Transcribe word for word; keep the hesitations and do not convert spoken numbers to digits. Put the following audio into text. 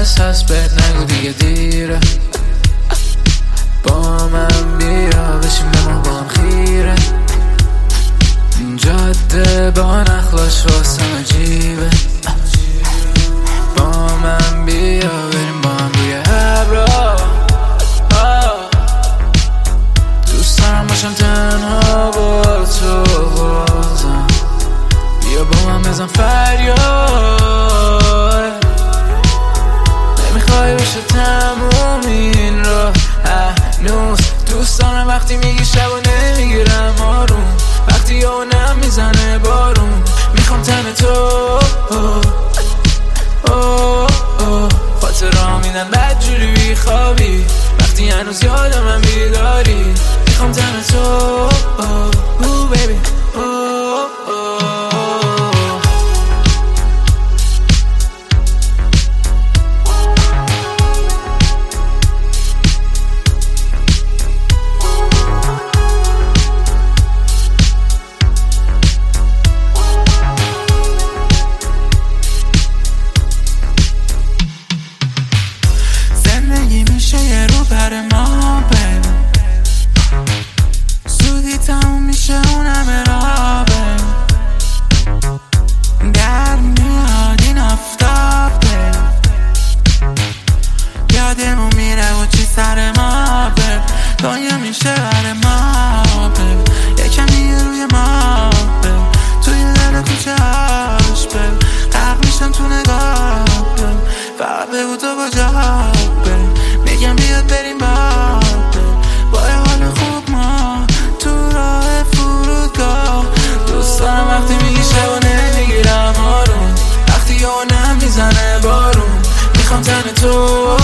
حس هست بهت نگو دیگه دیره. با من بیا بشیم به ما با هم خیره. جاده با نخلاش واسم عجیبه. با من بیا بریم با هم روی ابرا. دوست دارم باشم تنها با تو بازم. بیا با من بزن فریاد. نمیخوای بشه تموم این رو هنوز. دوست دارم وقتی میگی شب و نمیگیرم آروم. وقتی یونم میزنه بارون. میخوام تن تو خاطرها میدن بدجوری بیخوابی. وقتی هنوز یادم هم بیداری. میخوام تن تو oh baby oh oh. یه رو بر ما بیم زودی تموم میشه اونم را بیم. در میاد این آفتابه. یادمون میره و چی سر ما بیم. دنیا میشه بر ما بیم. یکمی روی ما بیم. توی دل کوچه هاش بیم. غرق میشم تو نگاه بیم. فقط بگو تو کجا بیم. میگم بیاد بریم باده با حال خوب ما تو راه فرودگاه. دوست دارم وقتی میگی شب و نمیگیرم آروم. وقتی یونم میزنه بارون. میخوام تن تو